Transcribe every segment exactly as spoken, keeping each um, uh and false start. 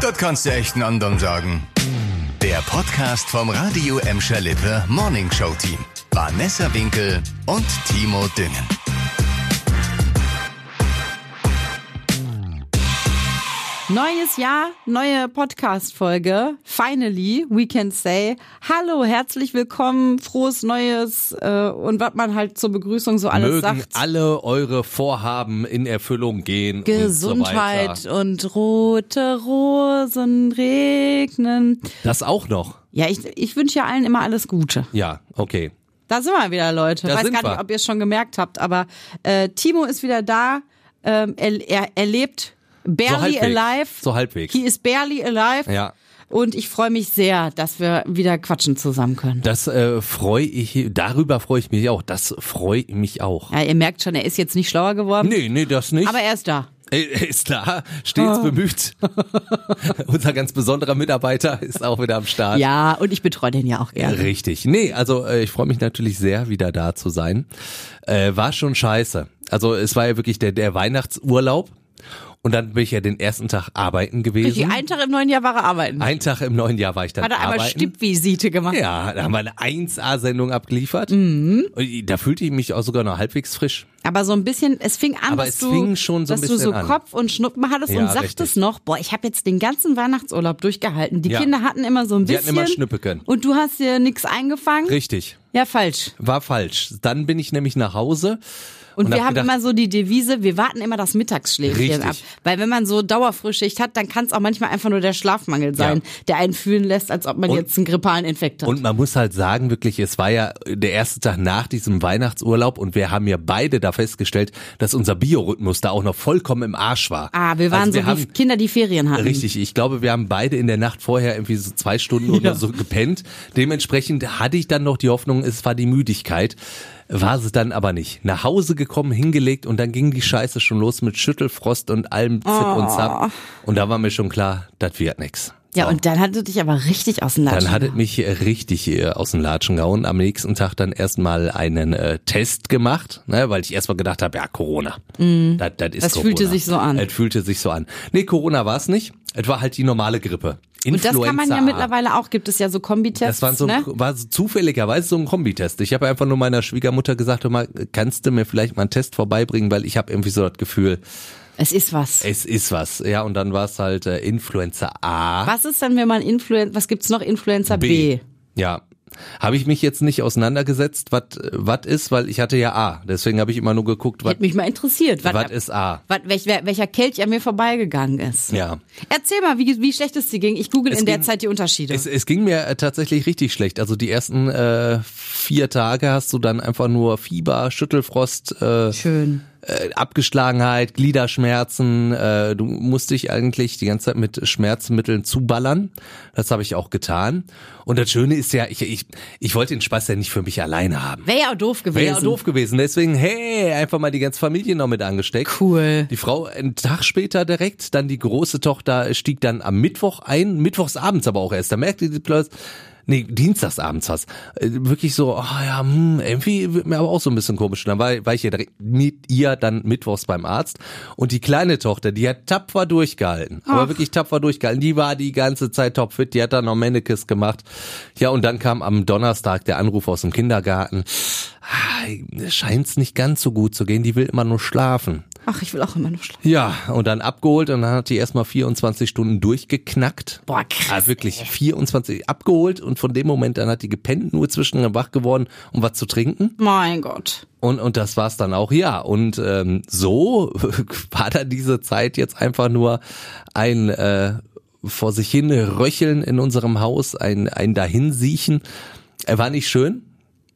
Das kannst du echt einen anderen sagen. Der Podcast vom Radio Emscher Lippe Morning Show Team. Vanessa Winkel und Timo Düngen. Neues Jahr, neue Podcast-Folge. Finally, we can say. Hallo, herzlich willkommen, frohes Neues äh, und was man halt zur Begrüßung so alles Mögen sagt. Mögen alle eure Vorhaben in Erfüllung gehen. Gesundheit und, so und rote Rosen regnen. Das auch noch? Ja, ich, ich wünsche ja allen immer alles Gute. Ja, okay. Da sind wir wieder, Leute. Da Weiß sind gar wir. nicht, ob ihr es schon gemerkt habt, aber äh, Timo ist wieder da. Ähm, er, er, er lebt barely so halbwegs. alive. So halbwegs. He is barely alive. Ja. Und ich freue mich sehr, dass wir wieder quatschen zusammen können. Das äh, freue ich, darüber freue ich mich auch. Das freut mich auch. Ja, ihr merkt schon, er ist jetzt nicht schlauer geworden. Nee, nee, das nicht. Aber er ist da. Er ist da, stets Oh. bemüht. Unser ganz besonderer Mitarbeiter ist auch wieder am Start. Ja, und ich betreue den ja auch gerne. Richtig. Nee, also äh, ich freue mich natürlich sehr, wieder da zu sein. Äh, war schon scheiße. Also es war ja wirklich der, der Weihnachtsurlaub. Und dann bin ich ja den ersten Tag arbeiten gewesen. Richtig, einen Tag im neuen Jahr war er arbeiten. Einen Tag im neuen Jahr war ich dann Hat er arbeiten. einmal Stippvisite gemacht. Ja, da haben wir eine eins A-Sendung abgeliefert. Mhm. Und da fühlte ich mich auch sogar noch halbwegs frisch. Aber so ein bisschen, es fing an, Aber dass, es du, fing schon so ein dass du bisschen so an. Kopf- und Schnuppen hattest Ja, und sagtest richtig. noch, boah, ich habe jetzt den ganzen Weihnachtsurlaub durchgehalten. Die Ja. Kinder hatten immer so ein Die bisschen. hatten immer Schnippe können. Und du hast dir nichts eingefangen? Richtig. Ja, falsch. War falsch. Dann bin ich nämlich nach Hause. Und, Und wir hab haben gedacht- immer so die Devise, wir warten immer das Mittagsschläfchen Richtig. ab. Weil wenn man so Dauerfrühschicht hat, dann kann es auch manchmal einfach nur der Schlafmangel sein, Ja. der einen fühlen lässt, als ob man Und- jetzt einen grippalen Infekt hat. Und man muss halt sagen, wirklich, es war ja der erste Tag nach diesem Weihnachtsurlaub und wir haben ja beide da festgestellt, dass unser Biorhythmus da auch noch vollkommen im Arsch war. ah, wir waren Also wir so wie haben, Kinder, die Ferien hatten. Richtig, ich glaube, wir haben beide in der Nacht vorher irgendwie so zwei Stunden oder Ja. so gepennt. Dementsprechend hatte ich dann noch die Hoffnung, es war die Müdigkeit. War es dann aber nicht. Nach Hause gekommen, hingelegt und dann ging die Scheiße schon los mit Schüttelfrost und allem Zip Oh. und Zap. Und da war mir schon klar, das wird nix. Ja, So. und dann hat es dich aber richtig aus dem Latschen Dann hat es gehauen. mich äh, richtig äh, aus den Latschen gehauen. Am nächsten Tag dann erstmal einen äh, Test gemacht, ne, weil ich erstmal gedacht habe, ja, Corona. Mm. Das, das ist Das Corona. fühlte sich so an. Es fühlte sich so an. Nee, Corona war es nicht. Es war halt die normale Grippe. Und das kann man ja Influenza A. mittlerweile auch, gibt es ja so Kombitests, Das war so, ne? war so zufälligerweise so ein Kombitest. Ich habe einfach nur meiner Schwiegermutter gesagt, hör mal, kannst du mir vielleicht mal einen Test vorbeibringen, weil ich habe irgendwie so das Gefühl, Es ist was. es ist was. Ja, und dann war es halt äh, Influenza A. Was ist denn, wenn man Influenza, was gibt's noch? Influenza B. Ja. Habe ich mich jetzt nicht auseinandergesetzt, was was ist, weil ich hatte ja A. Deswegen habe ich immer nur geguckt, was Hätte mich mal interessiert, was, was ist A. was, welch, welcher Kelch an mir vorbeigegangen ist. Ja. Erzähl mal, wie, wie schlecht es dir ging. Ich google Es in der ging- Zeit die Unterschiede. Es, es ging mir äh, tatsächlich richtig schlecht. Also die ersten äh, vier Tage hast du dann einfach nur Fieber, Schüttelfrost, äh, Schön. äh, Abgeschlagenheit, Gliederschmerzen. Äh, du musst dich eigentlich die ganze Zeit mit Schmerzmitteln zuballern. Das habe ich auch getan. Und das Schöne ist ja, ich, ich, ich wollte den Spaß ja nicht für mich alleine haben. Wäre ja auch doof gewesen. Wäre ja doof gewesen. Deswegen, hey, einfach mal die ganze Familie noch mit angesteckt. Cool. Die Frau einen Tag später direkt, dann die große Tochter stieg dann am Mittwoch ein, mittwochsabends aber auch erst. Da merkte sie plötzlich, nee, dienstagsabends was. Äh, Wirklich so, oh ja, hm, irgendwie wird mir aber auch so ein bisschen komisch. Und dann war, war ich ja direkt mit ihr dann mittwochs beim Arzt. Und die kleine Tochter, die hat tapfer durchgehalten. Ach. Aber wirklich tapfer durchgehalten. Die war die ganze Zeit topfit. Die hat dann noch Mannekes gemacht. Ja, und dann kam am Donnerstag der Anruf aus dem Kindergarten. Ah, scheint's nicht ganz so gut zu gehen. Die will immer nur schlafen. Ach, ich will auch immer noch schlafen. Ja, und dann abgeholt und dann hat die erstmal vierundzwanzig Stunden durchgeknackt. Boah, krass. Ah, wirklich, vierundzwanzig abgeholt und von dem Moment an hat die gepennt, nur zwischendrin wach geworden, um was zu trinken. Mein Gott. Und und das war's dann auch, ja. Und ähm, so war dann diese Zeit jetzt einfach nur ein äh, vor sich hin röcheln in unserem Haus, ein, ein Dahinsiechen. Er war nicht schön.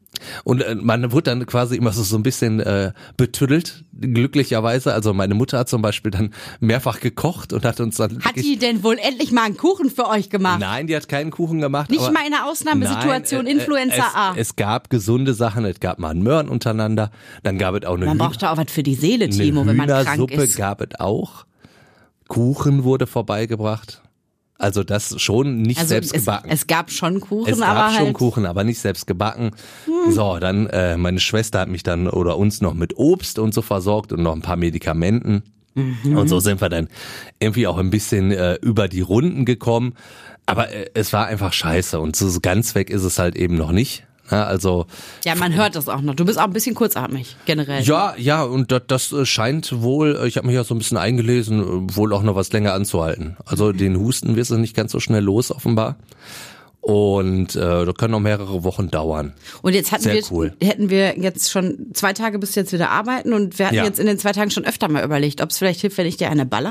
Und äh, man wurde dann quasi immer so, so ein bisschen äh, betüddelt, glücklicherweise. Also meine Mutter hat zum Beispiel dann mehrfach gekocht und hat uns dann... Hat die denn wohl endlich mal einen Kuchen für euch gemacht? Nein, die hat keinen Kuchen gemacht. Nicht aber mal in einer Ausnahmesituation, Nein, äh, Influenza es, A. Es gab gesunde Sachen, es gab mal einen Möhren untereinander, dann gab es auch eine, Man Hühn- braucht doch auch was für die Seele, eine Timo, wenn man krank Hühnersuppe ist. gab es auch. Kuchen wurde vorbeigebracht. Also das schon nicht Also selbst es, gebacken. es gab schon Kuchen, Es gab aber schon halt... Kuchen, aber nicht selbst gebacken. So, dann äh, meine Schwester hat mich dann oder uns noch mit Obst und so versorgt und noch ein paar Medikamenten. Mhm. Und so sind wir dann irgendwie auch ein bisschen äh, über die Runden gekommen. Aber äh, es war einfach scheiße und so, so ganz weg ist es halt eben noch nicht. Ja, also ja, man hört das auch noch. Du bist auch ein bisschen kurzatmig, generell. Ja, ja, und das, das scheint wohl, ich habe mich ja so ein bisschen eingelesen, wohl auch noch was länger anzuhalten. Also den Husten wirst du nicht ganz so schnell los, offenbar. Und äh, das können noch mehrere Wochen dauern. Und jetzt hatten Sehr wir, cool. hätten wir jetzt schon zwei Tage bis jetzt wieder arbeiten und wir hatten Ja. jetzt in den zwei Tagen schon öfter mal überlegt, ob es vielleicht hilft, wenn ich dir eine baller.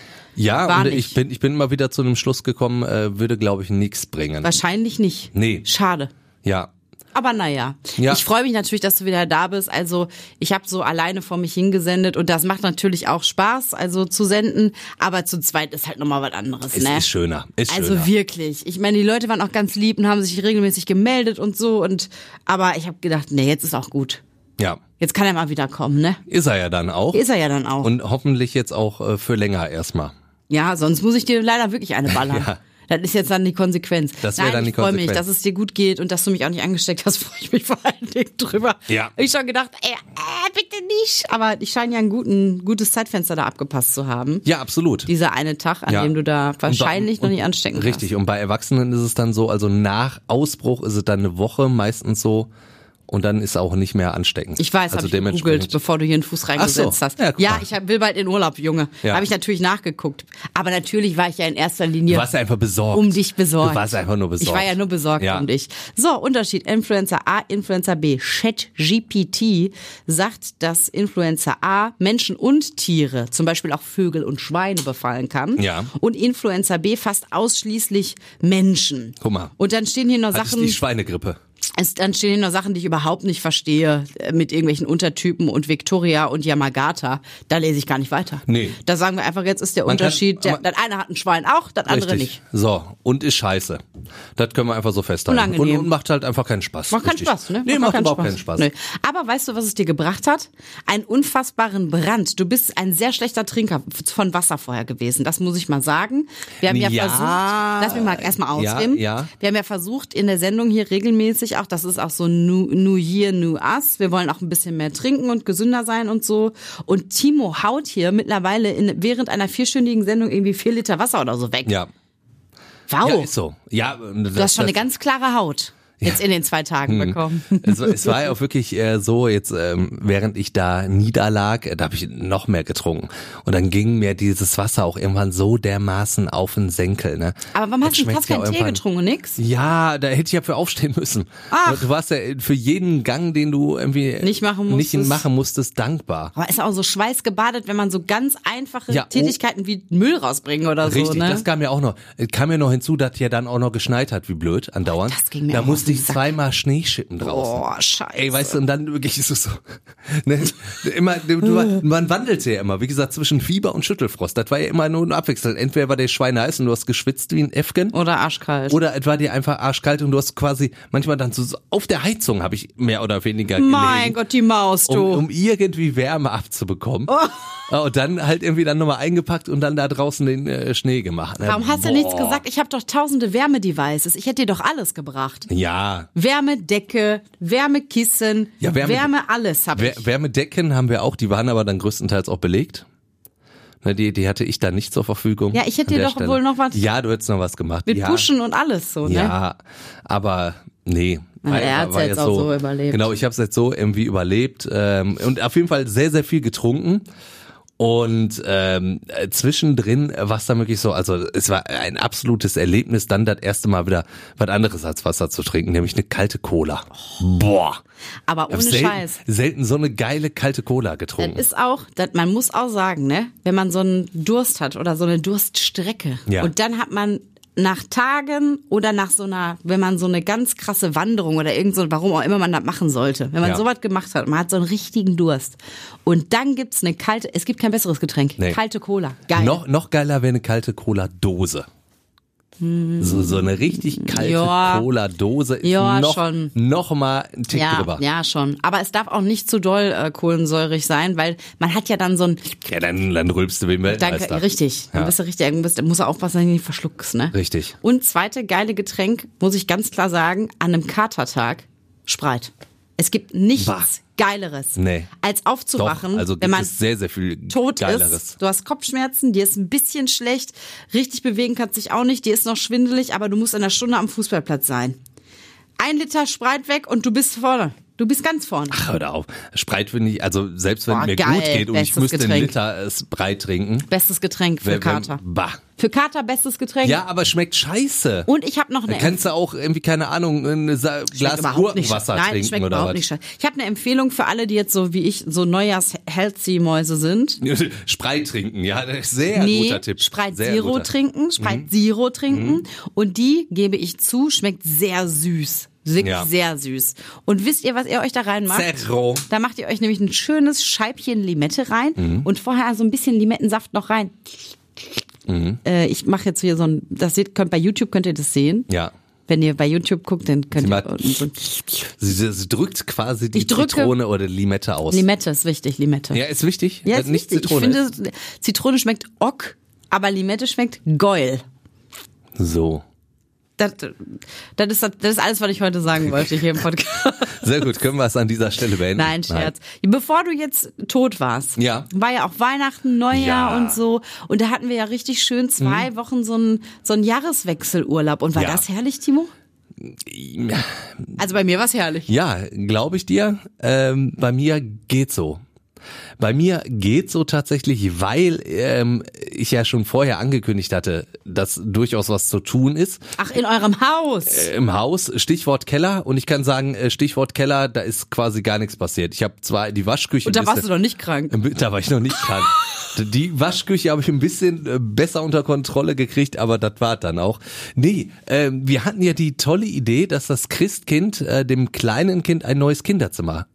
Ja, War und nicht. ich bin, ich bin mal wieder zu einem Schluss gekommen, äh, würde, glaube ich, nichts bringen. Wahrscheinlich nicht. Nee. Schade. Ja. Aber naja, Ja. ich freue mich natürlich, dass du wieder da bist. Also ich habe so alleine vor mich hingesendet und das macht natürlich auch Spaß, also zu senden. Aber zu zweit ist halt nochmal was anderes, Es ne? ist schöner. Ist Also schöner. wirklich. Ich meine, die Leute waren auch ganz lieb und haben sich regelmäßig gemeldet und so. Und aber ich habe gedacht, nee, jetzt ist auch gut. Ja. Jetzt kann er mal wieder kommen, ne? Ist er ja dann auch. Ist er ja dann auch. Und hoffentlich jetzt auch äh, für länger erstmal. Ja, sonst muss ich dir leider wirklich eine ballern. Ja. Das ist jetzt dann die Konsequenz. Das wär Nein, dann die ich freue mich, Konsequenz. dass es dir gut geht und dass du mich auch nicht angesteckt hast, freue ich mich vor allen Dingen drüber. Ja. Ich schon gedacht, ey, äh, bitte nicht. Aber ich scheine ja ein guten, gutes Zeitfenster da abgepasst zu haben. Ja, absolut. Dieser eine Tag, an Ja. dem du da wahrscheinlich Und bei- noch nicht anstecken kannst. Richtig, und bei Erwachsenen ist es dann so, also nach Ausbruch ist es dann eine Woche meistens so und dann ist auch nicht mehr ansteckend. Ich weiß, also habe ich gegoogelt, bevor du hier einen Fuß reingesetzt Ach so. hast. Ja, guck Ja, mal. ich hab, will bald in Urlaub, Junge. Ja. Habe ich natürlich nachgeguckt. Aber natürlich war ich ja in erster Linie Du warst einfach besorgt. um dich besorgt. Du warst einfach nur besorgt. Ich war ja nur besorgt Ja. um dich. So, Unterschied Influencer A, Influencer B. ChatGPT sagt, dass Influencer A Menschen und Tiere, zum Beispiel auch Vögel und Schweine befallen kann. Ja. Und Influencer B fast ausschließlich Menschen. Guck mal. Und dann stehen hier noch Hatte ich Sachen... die Schweinegrippe. Es, dann stehen hier noch Sachen, die ich überhaupt nicht verstehe, äh, mit irgendwelchen Untertypen und Victoria und Yamagata. Da lese ich gar nicht weiter. Nee. Da sagen wir einfach, jetzt ist der Man kann- Unterschied, der, aber- das eine hat ein Schwein auch, das andere Richtig. nicht. So, und ist scheiße. Das können wir einfach so festhalten. Und, Unangenehm. und macht halt einfach keinen Spaß. Macht keinen Richtig. Spaß, ne? Nee, macht überhaupt keinen Spaß. Nee. Aber weißt du, was es dir gebracht hat? Einen unfassbaren Brand. Du bist ein sehr schlechter Trinker von Wasser vorher gewesen. Das muss ich mal sagen. Wir haben ja, Ja. versucht, lass mich mal erstmal ausreden. Ja, ja. Wir haben ja versucht in der Sendung hier regelmäßig auch, das ist auch so New, New Year, New Us. Wir wollen auch ein bisschen mehr trinken und gesünder sein und so. Und Timo haut hier mittlerweile in, während einer vierstündigen Sendung irgendwie vier Liter Wasser oder so weg. Ja. Wow. Ja, ist so. Ja, Du hast schon eine ganz klare Haut. Jetzt in den zwei Tagen Hm. bekommen. Es, war- es war ja auch wirklich äh, so, jetzt ähm, während ich da niederlag, äh, da habe ich noch mehr getrunken. Und dann ging mir dieses Wasser auch irgendwann so dermaßen auf den Senkel. Ne? Aber warum Das hast du schmeckt fast ja keinen Tee irgendwann- getrunken, nix? Ja, da hätte ich ja für aufstehen müssen. Ach. Du warst ja für jeden Gang, den du irgendwie Nicht machen nicht musstest. machen musstest, dankbar. Aber ist auch so schweißgebadet, wenn man so ganz einfache Ja, oh. Tätigkeiten wie Müll rausbringen oder so, Richtig, ne? das kam ja auch noch. Es kam ja noch hinzu, dass ja dann auch noch geschneit hat, wie blöd, andauernd. Das ging mir da auch musste auf den ich Sack. zweimal Schneeschippen draußen. Oh, scheiße. Ey, weißt du, und dann wirklich ist es so, ne, immer, du, du, man wandelte ja immer, wie gesagt, zwischen Fieber und Schüttelfrost. Das war ja immer nur ein Abwechseln. Entweder war der Schwein heiß und du hast geschwitzt wie ein Äffchen. Oder arschkalt. Oder es war dir einfach arschkalt und du hast quasi manchmal dann so so auf der Heizung habe ich mehr oder weniger gelegen. Mein Gott, die Maus, um, du. um irgendwie Wärme abzubekommen. Und dann halt irgendwie dann nochmal eingepackt und dann da draußen den äh, Schnee gemacht. Ne? Warum hast du Boah. nichts gesagt? Ich habe doch tausende Wärmedevices. Ich hätte dir doch alles gebracht. Ja, Wärmedecke, Wärmekissen, Ja, Wärme- Wärme alles habe Wär, ich. Wärmedecken haben wir auch, die waren aber dann größtenteils auch belegt. Ne, die, die hatte ich da nicht zur Verfügung. Ja, ich hätte an dir der doch wohl noch was- Ja, du hättest noch was gemacht. Mit ja. Puschen und alles so, ne? Ja, aber nee. Na, er hat's jetzt auch so überlebt. Genau, ich habe es jetzt so irgendwie überlebt ähm, und auf jeden Fall sehr, sehr viel getrunken. Und ähm, äh, zwischendrin war es dann wirklich so, also es war ein absolutes Erlebnis, dann das erste Mal wieder was anderes als Wasser zu trinken, nämlich eine kalte Cola. Boah. Aber Ich hab ohne selten, Scheiß. selten so eine geile kalte Cola Das getrunken. ist auch, das, man muss auch sagen, ne, wenn man so einen Durst hat oder so eine Durststrecke Ja. und dann hat man nach Tagen oder nach so einer, wenn man so eine ganz krasse Wanderung oder irgend so, warum auch immer man das machen sollte, wenn man Ja. sowas gemacht hat, man hat so einen richtigen Durst und dann gibt's eine kalte, es gibt kein besseres Getränk, Nee. kalte Cola, geil. Noch, noch geiler wäre eine kalte Cola-Dose. So, so eine richtig kalte Ja. Cola-Dose ist Ja, noch, schon. noch mal ein Tick ja, drüber. ja, schon. Aber es darf auch nicht zu doll äh, kohlensäurig sein, weil man hat ja dann so ein, Ja, dann, dann rülpst du wie ein Weltmeister. danke, richtig, dann Ja. bist du richtig, dann bist, muss er aufpassen, dass du nicht verschluckst, ne? Richtig. Und zweite geile Getränk, muss ich ganz klar sagen, an einem Katertag, Sprite. Es gibt nichts Bah. Geileres, Nee. als aufzuwachen, Doch, also wenn gibt man es sehr, sehr viel tot Geileres. ist. Du hast Kopfschmerzen, dir ist ein bisschen schlecht, richtig bewegen kannst dich auch nicht, dir ist noch schwindelig, aber du musst in einer Stunde am Fußballplatz sein. Ein Liter Spreit weg und du bist vorne. Du bist ganz vorne. Ach, hör da auf. Spreit finde ich, also selbst wenn Boah, mir geil. gut geht und ich Bestes müsste einen Getränk. Liter äh, Spreit trinken. Bestes Getränk für Wenn- wenn- Kater. Bah. Für Kater bestes Getränk. Ja, aber schmeckt scheiße. Und ich habe noch eine Da kannst du auch irgendwie, keine Ahnung, ein Sa- Glas überhaupt nicht Gurkenwasser scheiße. Nein, trinken schmeckt oder überhaupt was? nicht scheiße. Ich habe eine Empfehlung für alle, die jetzt so wie ich so Neujahrs-Healthy-Mäuse sind. Spreit trinken, ja, das ist sehr Nee, guter Tipp. Spreit Sehr Zero guter. trinken, Spreit Zero trinken. Und die, gebe ich zu, schmeckt sehr süß. Wirklich Ja. sehr süß. Und wisst ihr, was ihr euch da reinmacht? Zero. Da macht ihr euch nämlich ein schönes Scheibchen Limette rein Mhm. und vorher so ein bisschen Limettensaft noch rein. Mhm. Äh, ich mache jetzt hier so ein, das seht, könnt bei YouTube könnt ihr das sehen. Ja. Wenn ihr bei YouTube guckt, dann könnt Sie ihr macht- unten so Sie, sie drückt quasi die Ich drücke- Zitrone oder Limette aus. Limette ist wichtig, Limette. Ja, ist wichtig. Ja, Äh, ist nicht wichtig. Zitrone. Ich finde, Zitrone schmeckt ock, aber Limette schmeckt geil. So. Das, das, ist, das ist alles, was ich heute sagen wollte hier im Podcast. Sehr gut, können wir es an dieser Stelle beenden? Nein, Scherz. Bevor du jetzt tot warst, Ja. war ja auch Weihnachten, Neujahr Ja. und so. Und da hatten wir ja richtig schön zwei Wochen so einen, so einen Jahreswechselurlaub. Und war Ja. das herrlich, Timo? Also bei mir war es herrlich. Ja, glaube ich dir. Ähm, bei mir geht so. Bei mir geht so tatsächlich, weil ähm, ich ja schon vorher angekündigt hatte, dass durchaus was zu tun ist. Ach, in eurem Haus. Äh, Im Haus, Stichwort Keller. Und ich kann sagen, äh, Stichwort Keller, da ist quasi gar nichts passiert. Ich habe zwar die Waschküche... Und da ein warst du bisschen- doch nicht krank. Da war ich noch nicht krank. Die Waschküche habe ich ein bisschen äh, besser unter Kontrolle gekriegt, aber das war dann auch. Nee, äh, wir hatten ja die tolle Idee, dass das Christkind äh, dem kleinen Kind ein neues Kinderzimmer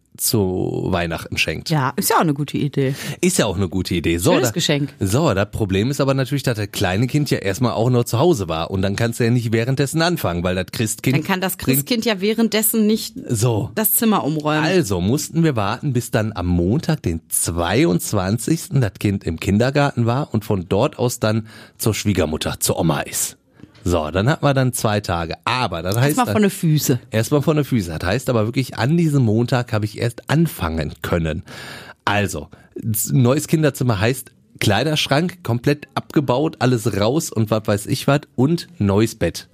zu Weihnachten schenkt. Ja, ist ja auch eine gute Idee. Ist ja auch eine gute Idee. So, Schönes da, Geschenk. So, das Problem ist aber natürlich, dass das kleine Kind ja erstmal auch nur zu Hause war und dann kannst du ja nicht währenddessen anfangen, weil das Christkind... Dann kann das bringt- Christkind ja währenddessen nicht So. das Zimmer umräumen. Also mussten wir warten, bis dann am Montag, den zweiundzwanzigsten das Kind im Kindergarten war und von dort aus dann zur Schwiegermutter, zur Oma ist. So, dann hatten wir dann zwei Tage. Aber das heißt... Erstmal dann- von den Füßen. Erstmal von der Füße. Das heißt aber wirklich, an diesem Montag habe ich erst anfangen können. Also, z- neues Kinderzimmer heißt Kleiderschrank, komplett abgebaut, alles raus und was weiß ich was und neues Bett.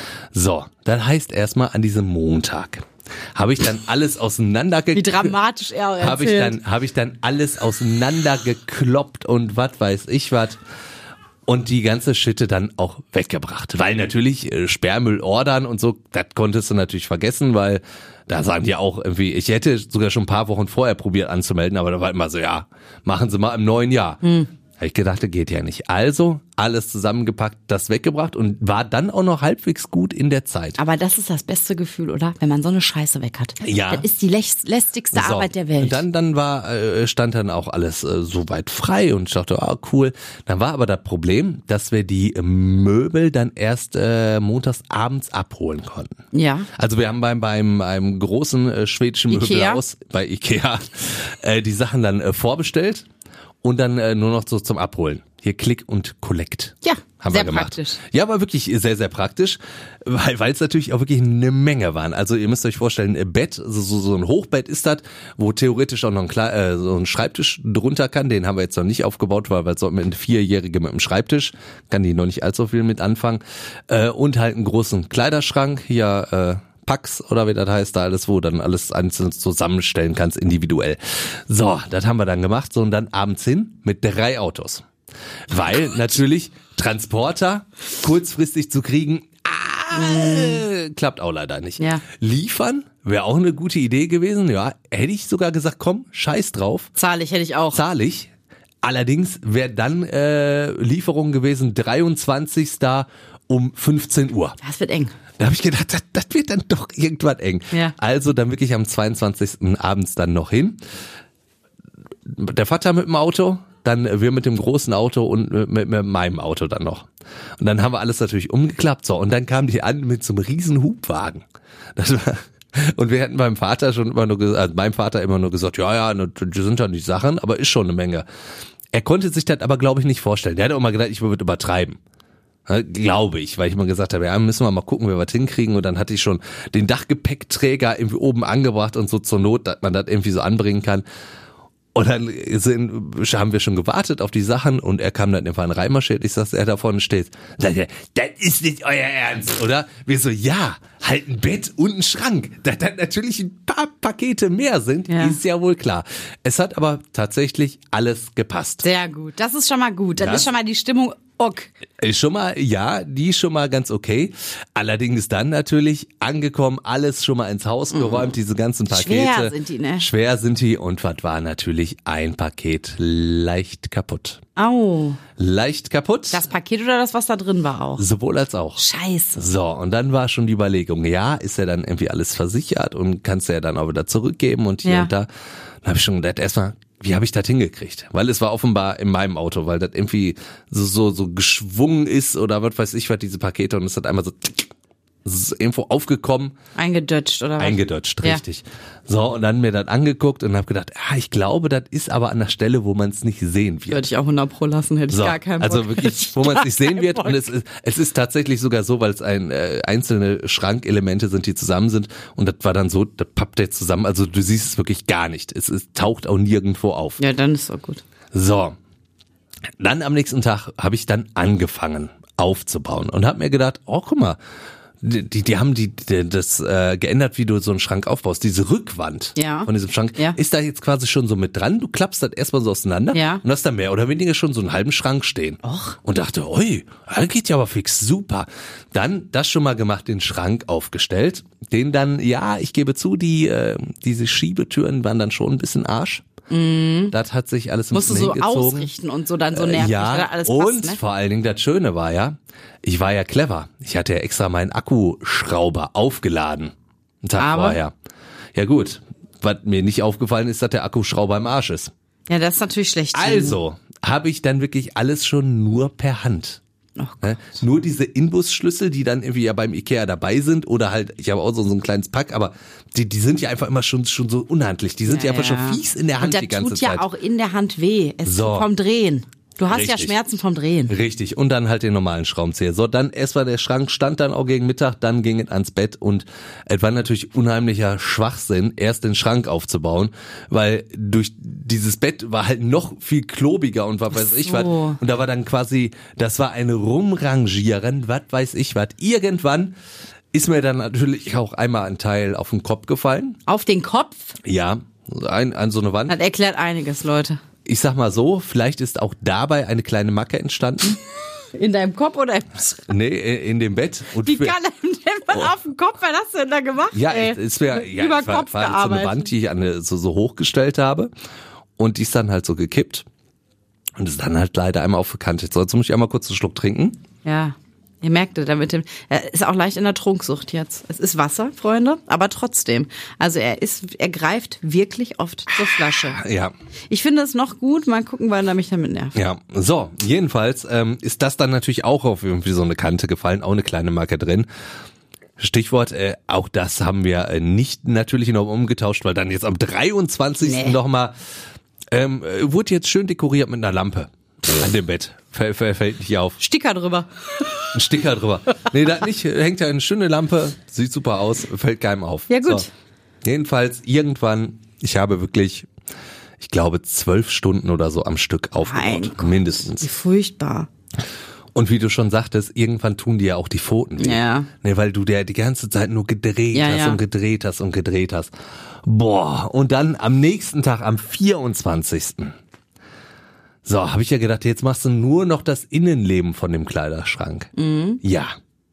So, das heißt erstmal an diesem Montag habe ich dann alles auseinandergekloppt. Wie dramatisch er erzählt. Habe ich dann, habe ich dann alles auseinandergekloppt und was weiß ich was. Und die ganze Schitte dann auch weggebracht. Weil natürlich äh, Sperrmüll ordern und so, das konntest du natürlich vergessen, weil da sagen die auch irgendwie, ich hätte sogar schon ein paar Wochen vorher probiert anzumelden, aber da war immer so, ja, machen Sie mal im neuen Jahr. Hm. Habe ich gedacht, das geht ja nicht. Also alles zusammengepackt, das weggebracht und war dann auch noch halbwegs gut in der Zeit. Aber das ist das beste Gefühl, oder? Wenn man so eine Scheiße weg hat. Ja. Das ist die läst- lästigste So, Arbeit der Welt. Dann, dann war, äh, stand dann auch alles äh, soweit frei und ich dachte, ah, cool. Dann war aber das Problem, dass wir die Möbel dann erst äh, montags abends abholen konnten. Ja. Also wir haben beim, beim einem großen äh, schwedischen Ikea? Möbelhaus bei Ikea äh, die Sachen dann äh, vorbestellt und dann äh, nur noch so zum Abholen. Hier Click und Collect. Ja, haben sehr wir gemacht. praktisch. Ja, war wirklich sehr, sehr praktisch, weil weil es natürlich auch wirklich eine Menge waren. Also ihr müsst euch vorstellen, ein Bett, so, so, so ein Hochbett ist das, wo theoretisch auch noch ein, Kle- äh, so ein Schreibtisch drunter kann. Den haben wir jetzt noch nicht aufgebaut, weil wir so mit einem Vierjährigen mit einem Schreibtisch, kann die noch nicht allzu viel mit anfangen. Äh, und halt einen großen Kleiderschrank, hier äh, Pax oder wie das heißt, da alles, wo dann alles einzeln zusammenstellen kannst, individuell. So, das haben wir dann gemacht, so und dann abends hin mit drei Autos. Weil natürlich Transporter kurzfristig zu kriegen, ah, klappt auch leider nicht. Ja. Liefern wäre auch eine gute Idee gewesen, ja, hätte ich sogar gesagt, komm, scheiß drauf, Zahle ich, hätte ich auch. zahle ich. Allerdings wäre dann äh, Lieferung gewesen, dreiundzwanzigsten um fünfzehn Uhr. Das wird eng. Da habe ich gedacht, das, das wird dann doch irgendwann eng. Ja. Also dann wirklich am zweiundzwanzigsten abends dann noch hin. Der Vater mit dem Auto, dann wir mit dem großen Auto und mit, mit meinem Auto dann noch. Und dann haben wir alles natürlich umgeklappt. So, und dann kamen die an mit so einem riesen Hubwagen. Das war, und wir hätten beim Vater schon immer nur gesagt, also meinem Vater immer nur gesagt, ja, ja, das sind ja nicht Sachen, aber ist schon eine Menge. Er konnte sich das aber, glaube ich, nicht vorstellen. Der hat auch mal gedacht, ich würde übertreiben. Glaube ich, weil ich mal gesagt habe, ja, müssen wir mal gucken, wie wir was hinkriegen. Und dann hatte ich schon den Dachgepäckträger irgendwie oben angebracht und so zur Not, dass man das irgendwie so anbringen kann. Und dann sind, haben wir schon gewartet auf die Sachen und er kam dann irgendwann reinmarschiert. Ich sag, er da vorne steht. Sagt er, das ist nicht euer Ernst, oder? Wir so, ja, halt ein Bett und ein Schrank. Dass das natürlich ein paar Pakete mehr sind, ja. ist ja wohl klar. Es hat aber tatsächlich alles gepasst. Sehr gut, das ist schon mal gut. Dann das ist schon mal die Stimmung ok. Ist schon mal, ja, die ist schon mal ganz okay. Allerdings dann natürlich angekommen, alles schon mal ins Haus geräumt, mm. diese ganzen Pakete. Schwer sind die, ne? Schwer sind die und was war natürlich ein Paket leicht kaputt. Au. Leicht kaputt. Das Paket oder das, was da drin war auch? Sowohl als auch. Scheiße. So, und dann war schon die Überlegung, ja, ist ja dann irgendwie alles versichert und kannst ja dann auch wieder zurückgeben und hier ja. und da. Dann habe ich schon gedacht, erstmal, wie habe ich das hingekriegt? Weil es war offenbar in meinem Auto, weil das irgendwie so, so, so geschwungen ist oder was weiß ich was, diese Pakete und es hat einmal so, es ist irgendwo aufgekommen. Eingedutscht oder was? Eingedutscht, richtig. Ja. So, und dann mir das angeguckt und habe gedacht, ah, ich glaube, das ist aber an der Stelle, wo man es nicht sehen wird. Würde ich auch hundert pro lassen, hätte ich so, gar keinen Bock. Also wirklich, wo man es nicht sehen wird. Bock. Und es ist, es ist tatsächlich sogar so, weil es ein, äh, einzelne Schrankelemente sind, die zusammen sind. Und das war dann so, das pappt der zusammen. Also du siehst es wirklich gar nicht. Es, es taucht auch nirgendwo auf. Ja, dann ist doch gut. So, dann am nächsten Tag habe ich dann angefangen aufzubauen und habe mir gedacht, oh, guck mal, Die, die, die haben die, die das äh, geändert, wie du so einen Schrank aufbaust. Diese Rückwand ja. von diesem Schrank ja. ist da jetzt quasi schon so mit dran. Du klappst das erstmal so auseinander ja. und hast da mehr oder weniger schon so einen halben Schrank stehen. Och. Und dachte, ui, das geht ja aber fix, super. Dann das schon mal gemacht, den Schrank aufgestellt. Den dann, ja, ich gebe zu, die äh, diese Schiebetüren waren dann schon ein bisschen Arsch. Mm. Das hat sich alles ein Musst bisschen du so hingezogen. ausrichten und so dann so nervig. Äh, ja, alles und passt, ne? vor allen Dingen das Schöne war ja, ich war ja clever. Ich hatte ja extra meinen Akkuschrauber aufgeladen. Einen Tag Aber? vorher. Ja gut, was mir nicht aufgefallen ist, dass der Akkuschrauber im Arsch ist. Ja, das ist natürlich schlecht. Also habe ich dann wirklich alles schon nur per Hand. Oh ne? Nur diese Inbusschlüssel, die dann irgendwie ja beim Ikea dabei sind oder halt, ich habe auch so, so ein kleines Pack, aber die, die sind ja einfach immer schon, schon so unhandlich. Die sind ja, ja einfach ja. schon fies in der Hand und die ganze tut ja Zeit. auch in der Hand weh. Es so. vom Drehen. Du hast Richtig. ja Schmerzen vom Drehen. Richtig. Und dann halt den normalen Schraubenzieher. So, dann erst war der Schrank, stand dann auch gegen Mittag, dann ging es ans Bett und es war natürlich unheimlicher Schwachsinn, erst den Schrank aufzubauen, weil durch dieses Bett war halt noch viel klobiger und was weiß so. ich was. Und da war dann quasi, das war ein Rumrangieren, was weiß ich was. Irgendwann ist mir dann natürlich auch einmal ein Teil auf den Kopf gefallen. Auf den Kopf? Ja, ein, an so eine Wand. Das erklärt einiges, Leute. Ich sag mal so, vielleicht ist auch dabei eine kleine Macke entstanden. In deinem Kopf oder im Schrank? Nee, in dem Bett. Und Wie für, kann denn man oh. auf dem Kopf, was hast du denn da gemacht? Ja, ey? es wäre ja, Über es war, Kopf war so gearbeitet. eine Wand, die ich an eine, so, so hochgestellt habe. Und die ist dann halt so gekippt. Und ist dann halt leider einmal aufgekantet. So, jetzt muss ich einmal kurz einen Schluck trinken. Ja. Ihr merkt es, damit dem, er ist auch leicht in der Trunksucht jetzt. Es ist Wasser, Freunde, aber trotzdem. Also er ist, er greift wirklich oft zur Flasche. Ja. Ich finde es noch gut, mal gucken, weil er mich damit nervt. Ja, so, jedenfalls ähm, ist das dann natürlich auch auf irgendwie so eine Kante gefallen, auch eine kleine Marke drin. Stichwort, äh, auch das haben wir äh, nicht natürlich noch umgetauscht, weil dann jetzt am dreiundzwanzigsten Nee. nochmal, ähm, äh, wurde jetzt schön dekoriert mit einer Lampe an dem Bett. Fällt, fällt nicht auf. Sticker drüber. Ein Sticker drüber. Nee, da nicht. Hängt ja eine schöne Lampe. Sieht super aus. Fällt keinem auf. Ja, gut. So. Jedenfalls, irgendwann, ich habe wirklich, ich glaube, zwölf Stunden oder so am Stück aufgebaut. Mein Gott. Mindestens. Wie furchtbar. Und wie du schon sagtest, irgendwann tun dir ja auch die Pfoten weh. Ja. Nee, weil du der die ganze Zeit nur gedreht Ja, hast ja. und gedreht hast und gedreht hast. Boah. Und dann am nächsten Tag, am vierundzwanzigsten So, habe ich ja gedacht, jetzt machst du nur noch das Innenleben von dem Kleiderschrank. Mhm. Ja.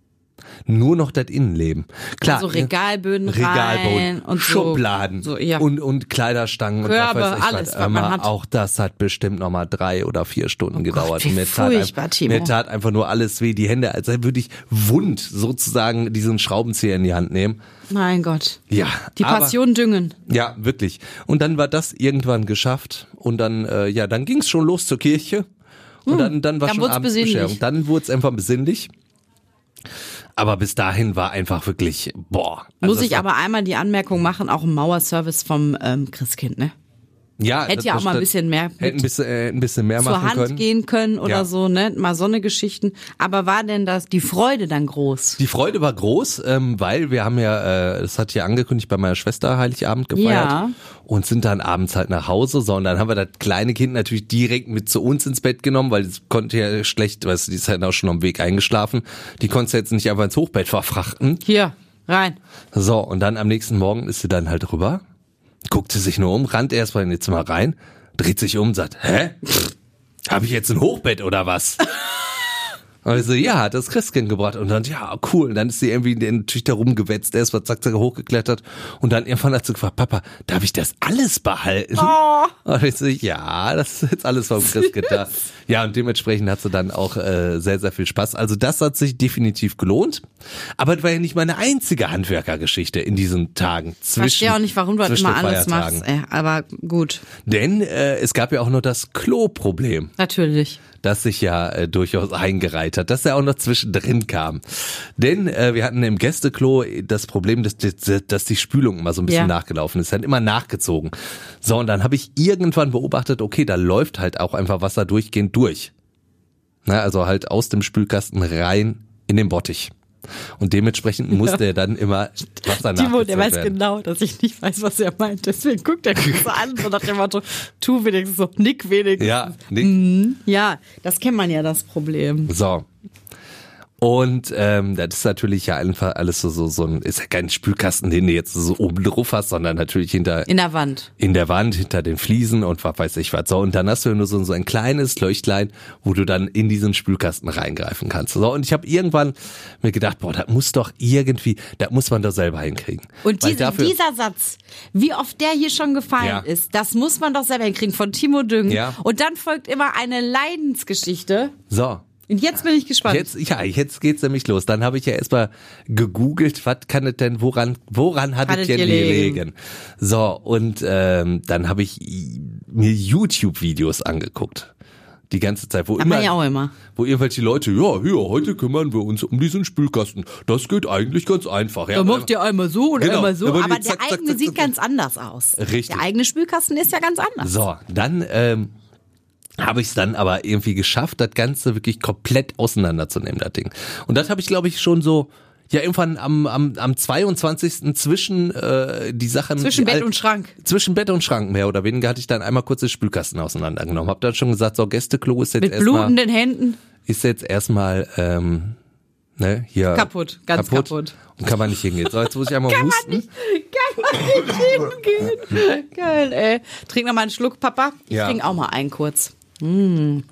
Nur noch das Innenleben. Klar. Also Regalböden Regalboden, rein und so. Schubladen So, ja. und, und Kleiderstangen Körbe, und was weiß ich alles, was. was man Aber hat. auch das hat bestimmt nochmal drei oder vier Stunden Oh gedauert. Gott, wie mir, tat furchtbar, ein, Timo. mir tat einfach nur alles weh. Die Hände, als würde ich wund sozusagen diesen Schraubenzieher in die Hand nehmen. Mein Gott. Ja. Die aber- Passion düngen. Ja, wirklich. Und dann war das irgendwann geschafft und dann, äh, ja, dann ging's schon los zur Kirche und dann, dann war Dann schon wurd's abends besinnlich. Bescherung. Dann wurde es einfach besinnlich. Aber bis dahin war einfach wirklich, boah. Also Muss das ich war- aber einmal die Anmerkung machen, auch ein Mauerservice vom ähm, Christkind, ne? Ja, Hätte ja auch mal ein bisschen mehr hätte ein bisschen, äh, ein bisschen mehr zur machen Hand können. gehen können oder Ja. so, ne? Mal so eine Geschichten. Aber war denn das die Freude dann groß? Die Freude war groß, ähm, weil wir haben ja, äh, das hat ja angekündigt, bei meiner Schwester Heiligabend gefeiert Ja. und sind dann abends halt nach Hause, so, und dann haben wir das kleine Kind natürlich direkt mit zu uns ins Bett genommen, weil es konnte ja schlecht, weißt du, die ist halt auch schon am Weg eingeschlafen, die konntest du jetzt nicht einfach ins Hochbett verfrachten. Hier, rein. So, und dann am nächsten Morgen ist sie dann halt rüber, guckte sich nur um, rannte erstmal in ihr Zimmer rein, dreht sich um und sagt, hä? Habe ich jetzt ein Hochbett oder was? Und ich so, ja, hat das Christkind gebracht. Und dann, ja, cool. Und dann ist sie irgendwie natürlich da rumgewetzt, erst mal zack, zack, hochgeklettert. Und dann irgendwann hat sie gefragt, Papa, darf ich das alles behalten? Oh. Und ich so, ja, das ist jetzt alles vom Christkind da. Ja, und dementsprechend hat sie dann auch äh, sehr, sehr viel Spaß. Also das hat sich definitiv gelohnt. Aber das war ja nicht meine einzige Handwerkergeschichte in diesen Tagen. Zwischen, Ich verstehe auch nicht, warum du das zwischen immer den alles Feiertagen. machst. Ey, aber gut, Denn äh, es gab ja auch noch das Klo-Problem, natürlich. das sich ja äh, durchaus eingereiht hat, dass er auch noch zwischendrin kam. Denn äh, wir hatten im Gästeklo das Problem, dass, dass die Spülung immer so ein bisschen Ja. nachgelaufen ist, hat immer nachgezogen. So, und dann habe ich irgendwann beobachtet, okay, da läuft halt auch einfach Wasser durchgehend durch. Na, also halt aus dem Spülkasten rein in den Bottich. Und dementsprechend musste er dann immer Wasser Timo, der nachgezogen weiß werden. genau, dass ich nicht weiß, was er meint. Deswegen guckt er mich so an, so nach dem Motto, tu wenigstens so, nick wenigstens. Ja, Nick. Ja, das kennt man ja, das Problem. So. Und ähm, das ist natürlich ja einfach alles so, so, so ein, ist ja kein Spülkasten, den du jetzt so oben drauf hast, sondern natürlich hinter In der Wand. in der Wand, hinter den Fliesen und was weiß ich was. So, und dann hast du nur so, so ein kleines Leuchtlein, wo du dann in diesen Spülkasten reingreifen kannst. So, und ich habe irgendwann mir gedacht, boah, das muss doch irgendwie, das muss man doch selber hinkriegen. Und Weil diese, dafür, dieser Satz, wie oft der hier schon gefallen Ja. ist, das muss man doch selber hinkriegen, von Timo Düngen. Ja. Und dann folgt immer eine Leidensgeschichte. so. Und jetzt bin ich gespannt. Jetzt, ja, jetzt geht's nämlich los. Dann habe ich ja erstmal gegoogelt, was kann es denn, woran, woran hat, Hat es es denn gelegen? gelegen? So, und ähm, dann habe ich mir YouTube-Videos angeguckt. Die ganze Zeit, wo Hat immer, man ja auch immer. wo irgendwelche Leute, ja, hier, heute kümmern wir uns um diesen Spülkasten. Das geht eigentlich ganz einfach. Ja, Da macht ihr einmal so und Genau. einmal so, Aber aber die zack, der zack, eigene zack, sieht zack. ganz anders aus. Richtig. Der eigene Spülkasten ist ja ganz anders. So, dann ähm, habe ich es dann aber irgendwie geschafft, das Ganze wirklich komplett auseinanderzunehmen, das Ding. Und das habe ich, glaube ich, schon so, ja, irgendwann am, am, am zweiundzwanzigsten zwischen äh, die Sachen... Zwischen Bett all- und Schrank. Zwischen Bett und Schrank, mehr oder weniger, hatte ich dann einmal kurz den Spülkasten auseinandergenommen. Hab dann schon gesagt, so, Gästeklo ist jetzt Mit erstmal... blutenden Händen. Ist jetzt erstmal, ähm, ne, hier... Kaputt, ganz kaputt. Und kann man nicht hingehen. So, jetzt muss ich einmal husten. Kann man nicht hingehen. Geil, ey. Trink noch mal einen Schluck, Papa. Ich Ja. trink auch mal einen kurz. Mm.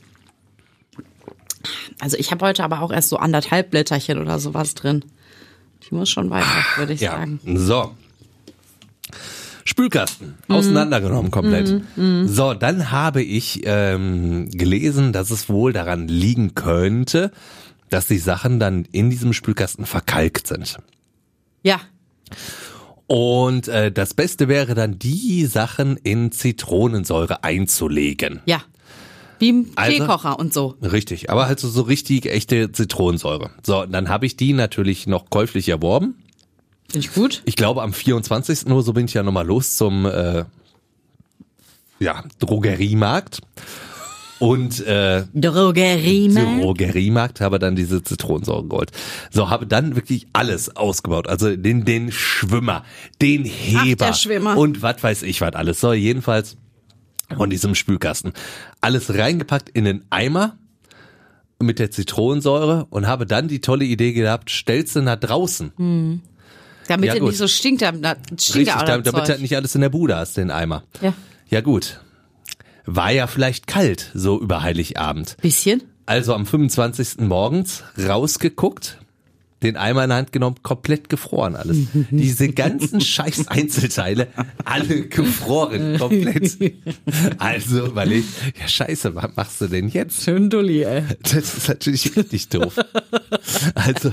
Also ich habe heute aber auch erst so anderthalb Blätterchen oder sowas drin. Ich muss schon weiter, würde ich Ja, sagen. so. Spülkasten, auseinandergenommen komplett. So, dann habe ich ähm, gelesen, dass es wohl daran liegen könnte, dass die Sachen dann in diesem Spülkasten verkalkt sind. Ja, Und äh, das Beste wäre dann, die Sachen in Zitronensäure einzulegen. ja. Wie im Also- Teekocher und so. Richtig, aber halt so, so richtig echte Zitronensäure. So, dann habe ich die natürlich noch käuflich erworben. Finde ich gut. Ich glaube am vierundzwanzigsten Uhr, so bin ich ja nochmal los zum äh, ja, Drogeriemarkt. Und äh, Drogeriemarkt. Drogeriemarkt habe dann diese Zitronensäure geholt. So, habe dann wirklich alles ausgebaut. Also den, den Schwimmer, den Heber der Schwimmer. und was weiß ich was alles. So, jedenfalls von diesem Spülkasten. Alles reingepackt in den Eimer mit der Zitronensäure und habe dann die tolle Idee gehabt, stellst du nach draußen. Damit Ja, er gut. nicht so stinkt. Da stinkt Richtig, ja auch damit, das damit du Zeug. halt nicht alles in der Bude hast, den Eimer. Ja. Ja gut. War ja vielleicht kalt, so über Heiligabend. Bisschen. Also am fünfundzwanzigsten morgens rausgeguckt, den Eimer in die Hand genommen, komplett gefroren alles. Diese ganzen scheiß Einzelteile, alle gefroren, komplett. Also überlegt, ja scheiße, was machst du denn jetzt? Schön dulli, ey. Das ist natürlich richtig doof. Also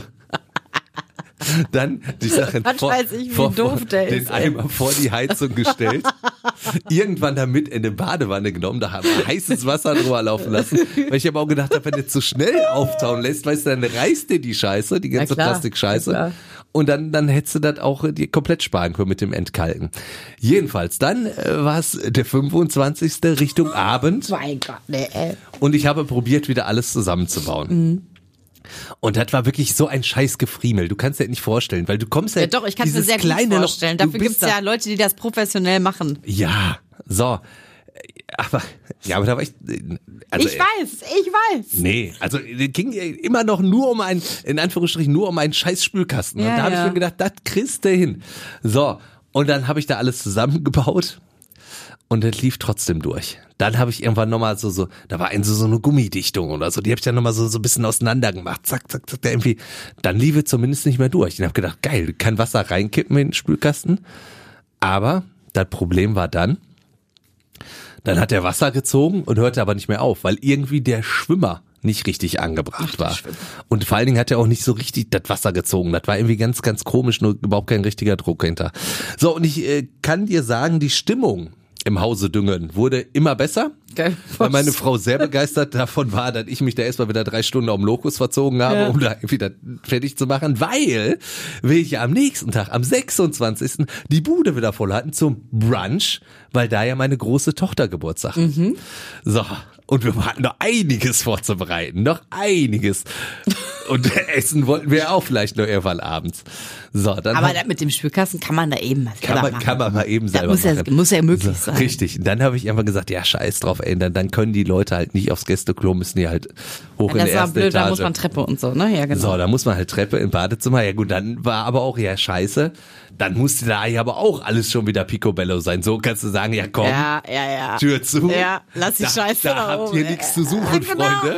dann die Sachen Was vor, weiß ich, wie vor, doof vor der den ist, ey. Eimer vor die Heizung gestellt. irgendwann damit in eine Badewanne genommen, da haben wir heißes Wasser drüber laufen lassen, weil ich aber auch gedacht habe, wenn du zu schnell auftauen lässt, weißt du, dann reißt dir die Scheiße, die ganze klar, Plastikscheiße. klar. Und dann, dann hättest du das auch dir komplett sparen können mit dem Entkalken. Jedenfalls, dann äh, war es der fünfundzwanzigste Richtung Abend. Mein Gott, ne, ey. Und ich habe probiert, wieder alles zusammenzubauen. Mhm. Und das war wirklich so ein scheiß Gefriemel. Du kannst dir das nicht vorstellen, weil du kommst ja, Ja doch, ich kann es mir dieses sehr gut kleine vorstellen. Loch, du Dafür bist gibt's da- ja Leute, die das professionell machen. Ja, so. Aber, ja, aber da war ich, also, ich weiß, ich weiß. Nee, also es ging immer noch nur um einen, in Anführungsstrichen, nur um einen scheiß Spülkasten. Ja, und da habe ja. ich mir gedacht, das kriegst du hin. So, und dann habe ich da alles zusammengebaut und das lief trotzdem durch. Dann habe ich irgendwann nochmal so, so, da war ein, so, so eine Gummidichtung oder so, die habe ich dann nochmal so, so ein bisschen auseinander gemacht. Zack, zack, zack, der irgendwie, dann lief es zumindest nicht mehr durch. Und habe gedacht, geil, kein Wasser reinkippen in den Spülkasten. Aber das Problem war dann, dann hat er Wasser gezogen und hörte aber nicht mehr auf, weil irgendwie der Schwimmer nicht richtig angebracht war. Und vor allen Dingen hat er auch nicht so richtig das Wasser gezogen. Das war irgendwie ganz, ganz komisch, nur überhaupt kein richtiger Druck hinter. So, und ich äh, kann dir sagen, die Stimmung im Hause Düngen wurde immer besser, Geil. weil meine Frau sehr begeistert davon war, dass ich mich da erstmal wieder drei Stunden auf dem Lokus verzogen habe, Ja. um da irgendwie das fertig zu machen, weil wir ja am nächsten Tag, am sechsundzwanzigsten die Bude wieder voll hatten zum Brunch, weil da ja meine große Tochter Geburtstag hat. Mhm. So, und wir hatten noch einiges vorzubereiten, noch einiges. Und Essen wollten wir auch vielleicht noch irgendwann abends. So, dann Aber hab- das mit dem Spülkasten kann man da eben mal kann selber man, machen. kann man mal eben Das selber muss ja, machen. muss ja möglich sein. Richtig. Und dann habe ich einfach gesagt, ja, scheiß drauf, ey, dann, dann können die Leute halt nicht aufs Gästeklo, müssen die halt hoch Ja, in das die war erste blöd, da Etage. muss man Treppe und so, ne? Ja, genau. So, da muss man halt Treppe im Badezimmer. Ja gut, dann war aber auch, ja, scheiße. Dann musste da ja aber auch alles schon wieder Picobello sein. So kannst du sagen, ja komm, Ja, ja, ja. Tür zu. Ja, lass die da, Scheiße Da da habt oben, ihr ey. nichts zu suchen, Genau. Freunde.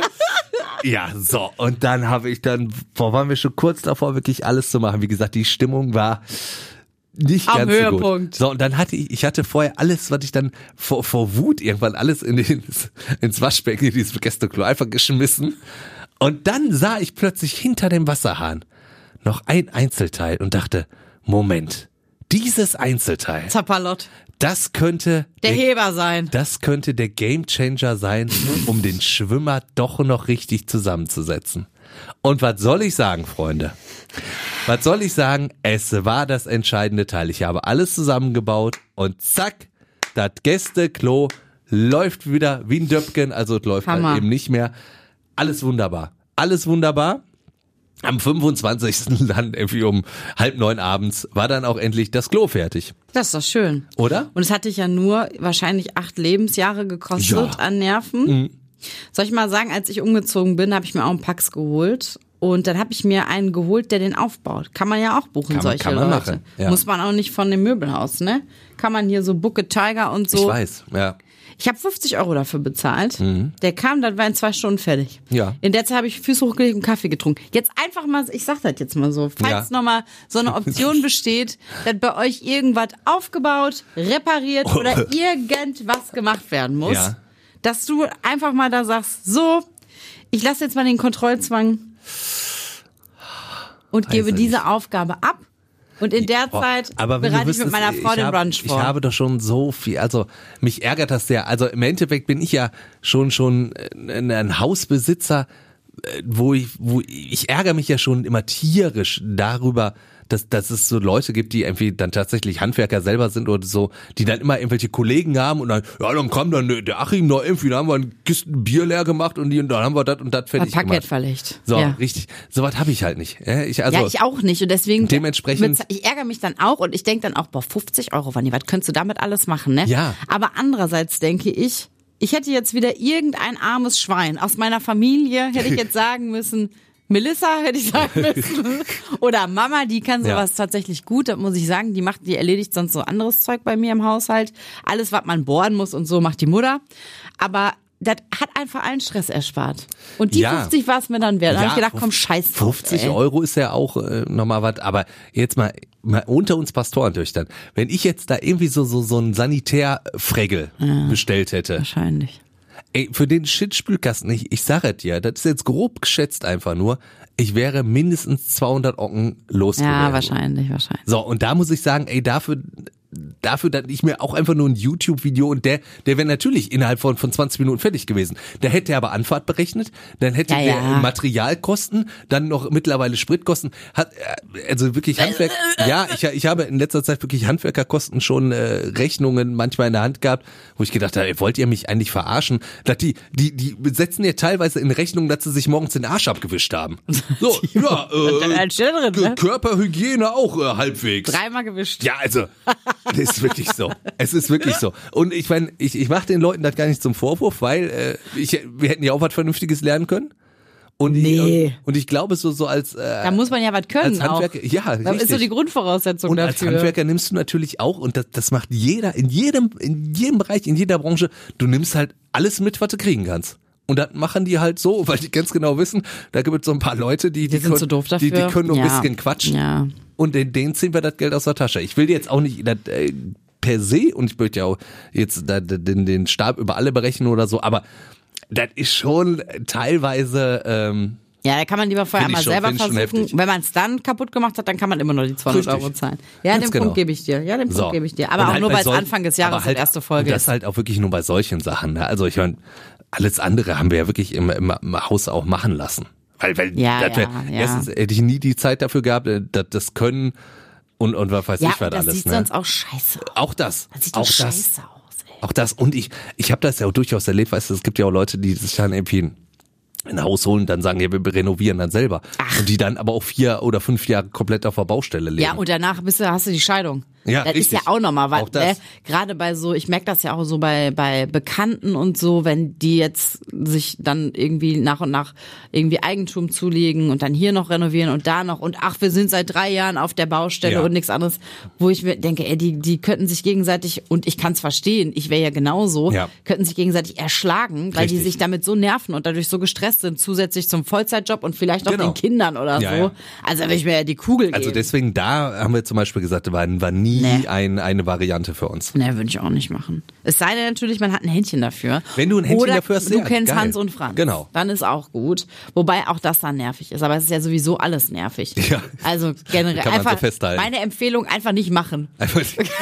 Ja, so. Und dann habe ich dann, boah, waren wir schon kurz davor, wirklich alles zu machen. Wie gesagt, die Stimmung war nicht Am ganz so gut. Höhepunkt. So, und dann hatte ich, ich hatte vorher alles, was ich dann vor, vor Wut irgendwann alles in den, ins Waschbecken, in dieses Gästeklo einfach geschmissen. Und dann sah ich plötzlich hinter dem Wasserhahn noch ein Einzelteil und dachte, Moment, dieses Einzelteil, Zapperlott. das könnte Der Heber sein. das könnte der Gamechanger sein, um den Schwimmer doch noch richtig zusammenzusetzen. Und was soll ich sagen, Freunde? Was soll ich sagen? Es war das entscheidende Teil. Ich habe alles zusammengebaut und zack, das Gästeklo läuft wieder wie ein Döpken, also es läuft Hammer. halt eben nicht mehr. Alles wunderbar. Alles wunderbar. Am fünfundzwanzigsten dann irgendwie um halb neun abends war dann auch endlich das Klo fertig. Das ist doch schön. Oder? Und es hat dich ja nur wahrscheinlich acht Lebensjahre gekostet Ja. an Nerven. Soll ich mal sagen, als ich umgezogen bin, habe ich mir auch einen Pax geholt. Und dann habe ich mir einen geholt, der den aufbaut. Kann man ja auch buchen, Kann man- solche kann man Leute. machen, ja. Muss man auch nicht von dem Möbelhaus, ne? Kann man hier so Bucket Tiger und so. Ich weiß, ja. Ich habe fünfzig Euro dafür bezahlt. Der kam, dann war in zwei Stunden fertig. Ja. In der Zeit habe ich Füße hochgelegt und Kaffee getrunken. Jetzt einfach mal, ich sag das jetzt mal so, falls Ja. noch mal so eine Option besteht, dass bei euch irgendwas aufgebaut, repariert oder irgendwas gemacht werden muss, Ja. dass du einfach mal da sagst, so, ich lasse jetzt mal den Kontrollzwang und Weiß gebe ich diese Aufgabe ab. Und in der Boah, Zeit aber wenn du bereite ich mit wüsstest, meiner Frau ich den hab, Brunch vor. Ich habe doch schon so viel, also mich ärgert das sehr. Also im Endeffekt bin ich ja schon schon ein, ein Hausbesitzer, äh, wo ich, wo ich ärgere mich ja schon immer tierisch darüber, dass, dass es so Leute gibt, die irgendwie dann tatsächlich Handwerker selber sind oder so, die dann immer irgendwelche Kollegen haben und dann, ja, dann kam dann der Achim noch irgendwie, dann haben wir ein Kisten Bier leer gemacht und, die, und dann haben wir das und das fertig Parkett gemacht. verlegt. So, ja. richtig. Sowas habe ich halt nicht. Ja, ich, also, ja, ich auch nicht. Und deswegen, Dementsprechend- ich ärgere mich dann auch und ich denke dann auch, boah, fünfzig Euro, Vanni, was könntest du damit alles machen, ne? Ja. Aber andererseits denke ich, ich hätte jetzt wieder irgendein armes Schwein aus meiner Familie, hätte ich jetzt sagen müssen, Melissa hätte ich sagen müssen. Oder Mama, die kann sowas Ja. tatsächlich gut, das muss ich sagen, die macht, die erledigt sonst so anderes Zeug bei mir im Haushalt. Alles, was man bohren muss und so, macht die Mutter. Aber das hat einfach allen Stress erspart. Und die Ja. fünfzig war es mir dann wert. Da Ja, habe ich gedacht, komm, scheiß drauf, fünfzig ey. Euro ist ja auch äh, nochmal was, aber jetzt mal, mal unter uns Pastorentöchtern, wenn ich jetzt da irgendwie so so so einen Sanitärfregel bestellt hätte, Wahrscheinlich. ey, für den Shit-Spülkasten, ich, ich sag es dir, das ist jetzt grob geschätzt einfach nur, ich wäre mindestens zweihundert Ocken los Ja, gewesen. wahrscheinlich, wahrscheinlich. So, und da muss ich sagen, ey, dafür, dafür, dass ich mir auch einfach nur ein YouTube-Video und der, der wäre natürlich innerhalb von, von zwanzig Minuten fertig gewesen. Da hätte er aber Anfahrt berechnet, dann hätte Ja, der ja. Materialkosten, dann noch mittlerweile Spritkosten, hat, also wirklich Handwerk, ja, ich, ich habe in letzter Zeit wirklich Handwerkerkosten schon äh, Rechnungen manchmal in der Hand gehabt, wo ich gedacht habe, ey, wollt ihr mich eigentlich verarschen? Dass die, die, die setzen ja teilweise in Rechnung, dass sie sich morgens den Arsch abgewischt haben. So, ja, äh, drin, ne? Körperhygiene auch äh, halbwegs. Dreimal gewischt. Ja, also, das ist wirklich so. Es ist wirklich so. Und ich meine, ich, ich mache den Leuten das gar nicht zum Vorwurf, weil äh, ich, wir hätten ja auch was Vernünftiges lernen können. Und, Nee. ich, und, und ich glaube, so, so als, äh, Da muss man ja was können als Handwerker, auch. ja, Das richtig. ist so die Grundvoraussetzung Und dafür. als Handwerker nimmst du natürlich auch, und das, das macht jeder, in jedem, in jedem Bereich, in jeder Branche, du nimmst halt alles mit, was du kriegen kannst. Und das machen die halt so, weil die ganz genau wissen, da gibt es so ein paar Leute, die, Die die, sind können, zu doof die, die dafür. können nur ein Ja. bisschen quatschen. Ja. Und denen, denen ziehen wir das Geld aus der Tasche. Ich will jetzt auch nicht das, äh, per se, und ich möchte ja auch jetzt da, den, den Stab über alle berechnen oder so, aber das ist schon teilweise, ähm, Ja, da kann man lieber vorher Find einmal ich schon- selber find ich schon versuchen. heftig. Wenn man es dann kaputt gemacht hat, dann kann man immer noch die zweihundert Richtig. Euro zahlen. Ja, Ganz den genau. Punkt gebe ich dir. Ja, den Punkt so. gebe ich dir. Aber Und auch halt nur, bei weil es sol- Anfang des Jahres aber halt, die erste Folge und das ist. halt auch wirklich nur bei solchen Sachen. Ne? Also ich meine, alles andere haben wir ja wirklich im, im, im Haus auch machen lassen. Weil, weil Ja, das wär, ja, ja. erstens hätte ich nie die Zeit dafür gehabt, äh, das, das können und, und was weiß Ja, ich was und das alles. sieht Ne? sonst auch scheiße aus. Auch das. Das sieht doch auch das. scheiße aus, ey. Auch das. Und ich, ich habe das ja auch durchaus erlebt, weißt du, es gibt ja auch Leute, die sich dann irgendwie ein Haus holen und dann sagen, ja, wir renovieren dann selber. Ach. Und die dann aber auch vier oder fünf Jahre komplett auf der Baustelle leben. Ja, und danach bist du, hast du die Scheidung. Ja, das richtig. ist ja auch nochmal, weil Auch das. ne, gerade bei so, ich merke das ja auch so bei bei Bekannten und so, wenn die jetzt sich dann irgendwie nach und nach irgendwie Eigentum zulegen und dann hier noch renovieren und da noch und ach, wir sind seit drei Jahren auf der Baustelle Ja. und nichts anderes, wo ich mir denke, ey, die die könnten sich gegenseitig, und ich kann es verstehen, ich wäre ja genauso, Ja. könnten sich gegenseitig erschlagen, weil Richtig. die sich damit so nerven und dadurch so gestresst sind, zusätzlich zum Vollzeitjob und vielleicht auch Genau. den Kindern oder Ja, so. ja. Also will ich mir ja die Kugel Also geben. deswegen, da haben wir zum Beispiel gesagt, war, war nie Nee. ein, eine Variante für uns. Ne, würde ich auch nicht machen. Es sei denn natürlich, man hat ein Händchen dafür. Wenn du ein Händchen Oder dafür hast, du ja, kennst geil. Hans und Franz. Genau. Dann ist auch gut. Wobei auch das dann nervig ist. Aber es ist ja sowieso alles nervig. Ja. Also generell Kann man so einfach, festhalten. meine Empfehlung, einfach nicht machen. Einfach,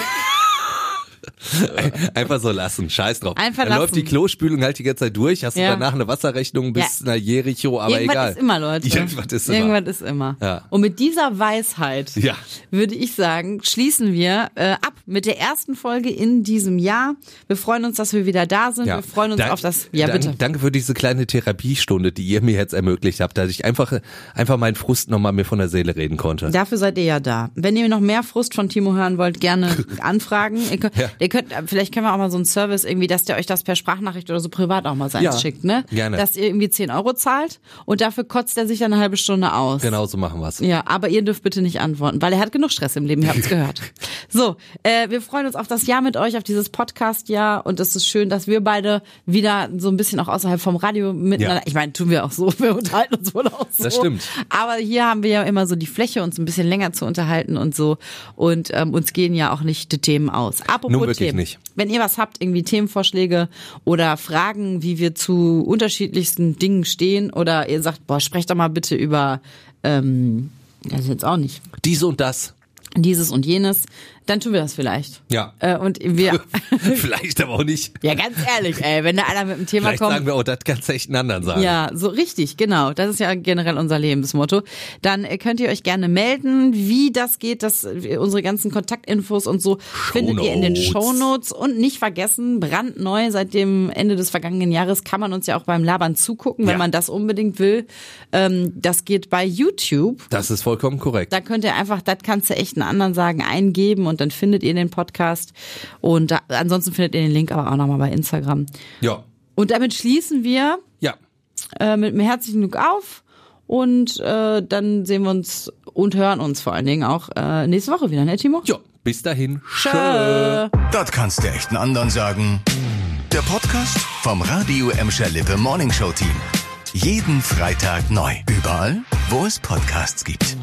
einfach so lassen, scheiß drauf. Einfach Dann läuft lassen. die Klospülung halt die ganze Zeit durch, hast du Ja. danach eine Wasserrechnung bis Ja. nach Jericho, aber Irgendwas egal. ist immer, Leute. Irgendwas ist immer. Irgendwas ist immer. Ja. Und mit dieser Weisheit Ja. würde ich sagen, schließen wir äh, ab mit der ersten Folge in diesem Jahr. Wir freuen uns, dass wir wieder da sind. Ja. Wir freuen uns Dank- auf das. Ja, dank- bitte. Danke für diese kleine Therapiestunde, die ihr mir jetzt ermöglicht habt, dass ich einfach, einfach meinen Frust nochmal mir von der Seele reden konnte. Dafür seid ihr ja da. Wenn ihr noch mehr Frust von Timo hören wollt, gerne anfragen. Ihr könnt, Ja. ihr könnt, vielleicht können wir auch mal so einen Service irgendwie, dass der euch das per Sprachnachricht oder so privat auch mal seins Ja, schickt, ne? gerne. Dass ihr irgendwie zehn Euro zahlt und dafür kotzt er sich dann eine halbe Stunde aus. Genau so machen wir's. Ja, aber ihr dürft bitte nicht antworten, weil er hat genug Stress im Leben, ihr habt's gehört. So, äh, wir freuen uns auf das Jahr mit euch, auf dieses Podcast-Jahr, und es ist schön, dass wir beide wieder so ein bisschen auch außerhalb vom Radio miteinander, Ja. ich meine, tun wir auch so, wir unterhalten uns wohl auch so. Das stimmt. Aber hier haben wir ja immer so die Fläche, uns ein bisschen länger zu unterhalten und so, und ähm, uns gehen ja auch nicht die Themen aus. Apropos Nun wirklich Themen. nicht. Wenn ihr was habt, irgendwie Themenvorschläge oder Fragen, wie wir zu unterschiedlichsten Dingen stehen, oder ihr sagt, boah, sprecht doch mal bitte über, ähm, das ist jetzt auch nicht, Dies und das. dieses und jenes, dann tun wir das vielleicht. Ja. Äh, und wir, Vielleicht aber auch nicht. ja, ganz ehrlich, ey, wenn da einer mit einem Thema Vielleicht kommt. sagen wir, oh, das kannst du echt einen anderen sagen. Ja, so richtig, genau. Das ist ja generell unser Lebensmotto. Dann äh, könnt ihr euch gerne melden, wie das geht, dass äh, unsere ganzen Kontaktinfos und so findet ihr in den Shownotes. Und nicht vergessen, brandneu seit dem Ende des vergangenen Jahres kann man uns ja auch beim Labern zugucken, wenn Ja. man das unbedingt will. Ähm, das geht bei YouTube. Das ist vollkommen korrekt. Da könnt ihr einfach, das kannst du echt einen anderen sagen, eingeben, und dann findet ihr den Podcast. Und da, ansonsten findet ihr den Link aber auch nochmal bei Instagram. Ja. Und damit schließen wir Ja. äh, mit einem herzlichen Glück auf, und äh, dann sehen wir uns und hören uns vor allen Dingen auch äh, nächste Woche wieder, ne Timo? Ja. Bis dahin. Tschö. Das kannst du echt einen anderen sagen. Der Podcast vom Radio Emscher Lippe Morning Show Team. Jeden Freitag neu. Überall, wo es Podcasts gibt.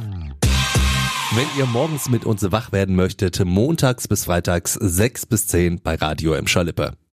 Wenn ihr morgens mit uns wach werden möchtet, montags bis freitags sechs bis zehn bei Radio Emscher Lippe.